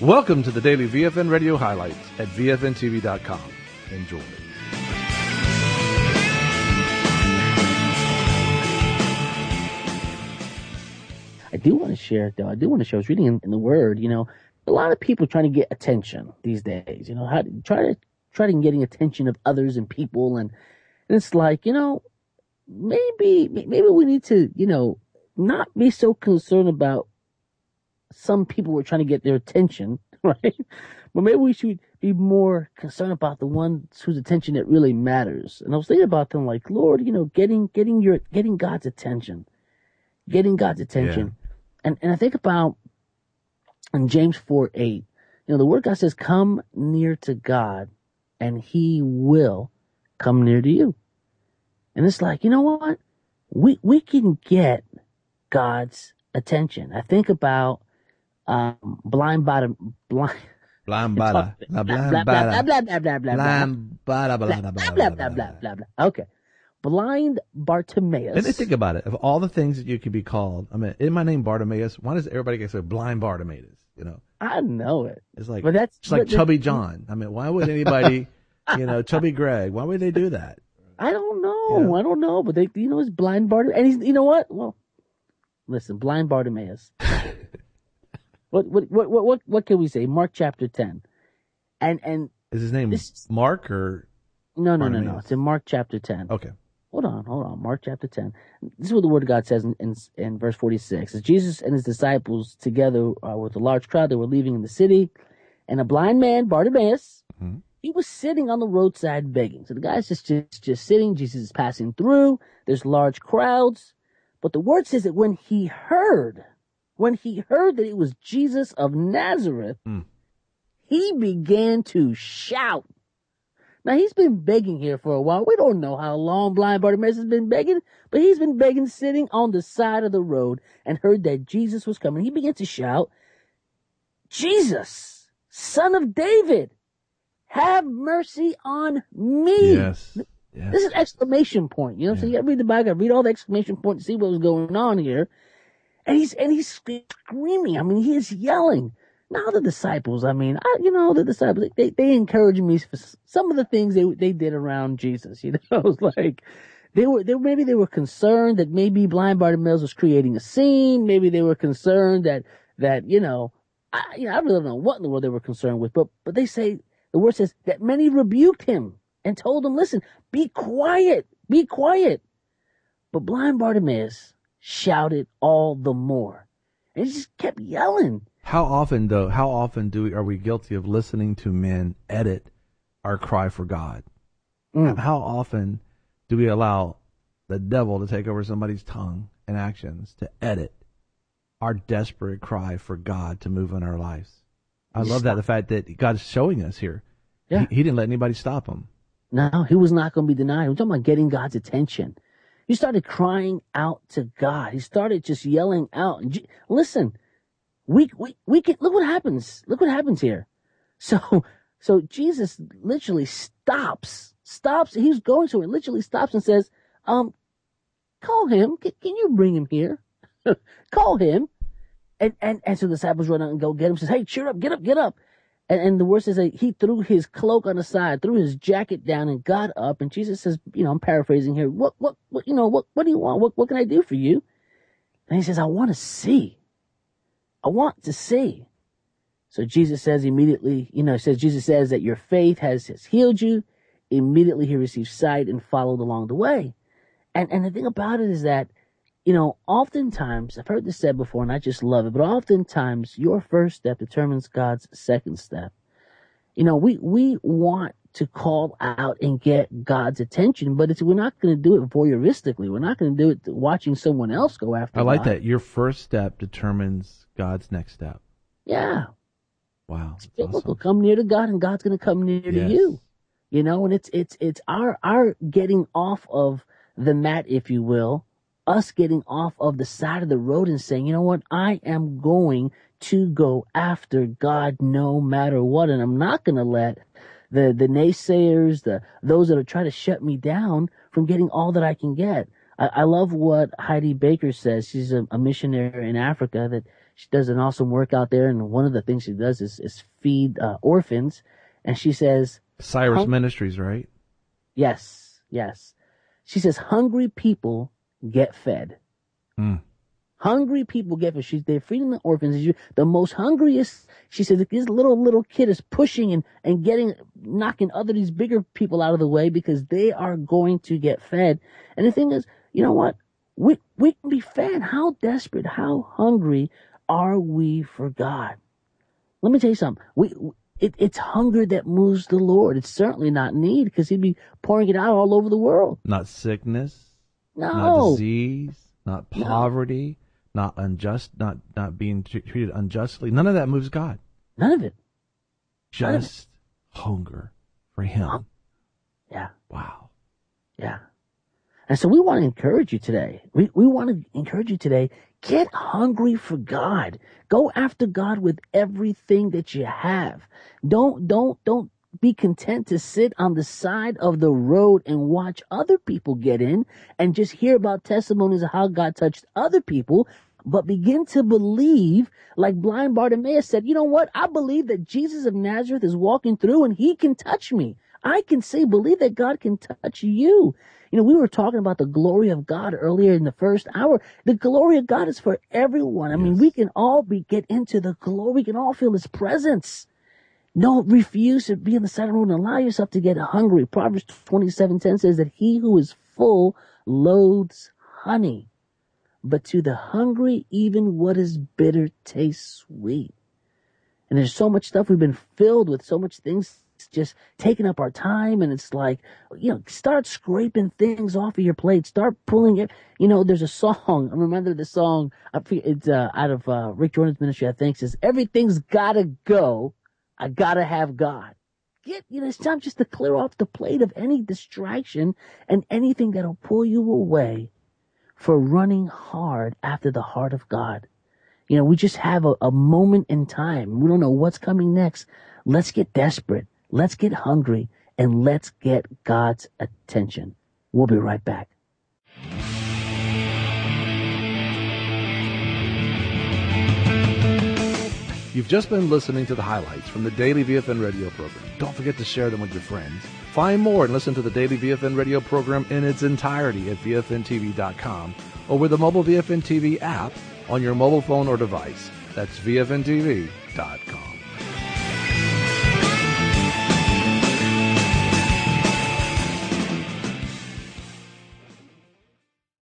Welcome to the daily VFN radio highlights at VFNTV.com. Enjoy. I do want to share, though. I was reading in the Word, a lot of people trying to get attention these days, how to try to getting attention of others and people. And it's like, maybe we need to, not be so concerned about some people who are trying to get their attention, right? But maybe we should be more concerned about the ones whose attention it really matters. And I was thinking about them like, Lord, getting God's attention. Getting God's attention. Yeah. And I think about in James 4:8, the word God says, come near to God and he will come near to you. And it's like, you know what? We can get God's attention. I think about, blind bottom. Okay. Blind Bartimaeus. And think about it. Of all the things that you could be called, in my name Bartimaeus, why does everybody get so blind Bartimaeus? I know it. It's like, it's like Chubby John. Why would anybody, Chubby Greg, why would they do that? I don't know. I don't know. But they, it's blind Bartimaeus. And he's, you know what? Well, listen, blind Bartimaeus. What can we say? Mark chapter 10. And is his name Mark or? No. It's in Mark chapter 10. Okay. Hold on. Mark chapter 10. This is what the word of God says in verse 46. As Jesus and his disciples together with a large crowd, they were leaving in the city, and a blind man, Bartimaeus, he was sitting on the roadside begging. So the guy's just sitting. Jesus is passing through. There's large crowds. But the word says that when he heard that it was Jesus of Nazareth, he began to shout. Now, he's been begging here for a while. We don't know how long blind Bartimaeus has been begging, but he's been begging sitting on the side of the road and heard that Jesus was coming. He began to shout, Jesus, Son of David, have mercy on me. Yes. This is exclamation point. So you gotta read the Bible, read all the exclamation points to see what was going on here. And he's screaming. He is yelling. Now the disciples, the disciples, they encouraged me for some of the things they did around Jesus. It was like they were concerned that maybe blind Bartimaeus was creating a scene. Maybe they were concerned that I really don't know what in the world they were concerned with. But they say, the word says that many rebuked him and told him, listen, be quiet. But blind Bartimaeus shouted all the more. And he just kept yelling. How often are we guilty of listening to men edit our cry for God? How often do we allow the devil to take over somebody's tongue and actions to edit our desperate cry for God to move in our lives? I love that, the fact that God is showing us here. Yeah. He didn't let anybody stop him. No, he was not going to be denied. We're talking about getting God's attention. He started crying out to God. He started just yelling out. Listen, we can, look what happens. Look what happens here. So Jesus literally stops. He's going to it, literally stops and says, call him. Can you bring him here? Call him. And so the disciples run out and go get him, says, hey, cheer up, get up. And the word says that he threw his cloak on the side, threw his jacket down and got up. And Jesus says, I'm paraphrasing here. What do you want? What can I do for you? And he says, I want to see. So Jesus says immediately, Jesus says that your faith has healed you. Immediately he received sight and followed along the way. And the thing about it is that, oftentimes, I've heard this said before and I just love it, but oftentimes your first step determines God's second step. We want to call out and get God's attention, but we're not going to do it voyeuristically. We're not going to do it watching someone else go after God. I like God. that. Your first step determines God's next step. Yeah. Wow. It's biblical. Awesome. Come near to God and God's going to come near to you. And it's our getting off of the mat, if you will, us getting off of the side of the road and saying, you know what, I am going to go after God no matter what. And I'm not going to let the naysayers, those that are trying to shut me down from getting all that I can get. I love what Heidi Baker says. She's a missionary in Africa, that She does an awesome work out there, and one of the things she does is feed orphans. And she says, Cyrus Ministries, right? Yes, yes. She says, hungry people get fed. Hungry people get fed. They're feeding the orphans. The most hungriest, she says, this little kid is pushing and knocking these bigger people out of the way because they are going to get fed. And the thing is, you know what? We can be fed. How desperate, how hungry are we for God? Let me tell you something. It's hunger that moves the Lord. It's certainly not need, because he'd be pouring it out all over the world. Not sickness. No. Not disease. Not poverty. No. Not being treated unjustly. None of that moves God. None of it. Just hunger for him. Yeah. Wow. Yeah. And so we want to encourage you today. We want to encourage you today. Get hungry for God. Go after God with everything that you have. Don't be content to sit on the side of the road and watch other people get in and just hear about testimonies of how God touched other people, but begin to believe, like blind Bartimaeus said, you know what? I believe that Jesus of Nazareth is walking through and he can touch me. I can believe that God can touch you. You know, we were talking about the glory of God earlier in the first hour. The glory of God is for everyone. I mean, we can all get into the glory. We can all feel his presence. Don't refuse to be on the side of the road and allow yourself to get hungry. Proverbs 27:10 says that he who is full loathes honey, but to the hungry, even what is bitter tastes sweet. And there's so much stuff we've been filled with, so much things just taking up our time, and it's like, you know, start scraping things off of your plate. Start pulling it. You know, there's a song. I remember the song. It's out of Rick Jordan's ministry, I think. Says, everything's gotta go. I gotta have God. It's time just to clear off the plate of any distraction and anything that'll pull you away for running hard after the heart of God. You know, we just have a moment in time. We don't know what's coming next. Let's get desperate. Let's get hungry, and let's get God's attention. We'll be right back. You've just been listening to the highlights from the Daily VFN radio program. Don't forget to share them with your friends. Find more and listen to the Daily VFN radio program in its entirety at VFNTV.com or with the mobile VFN TV app on your mobile phone or device. That's VFNTV.com.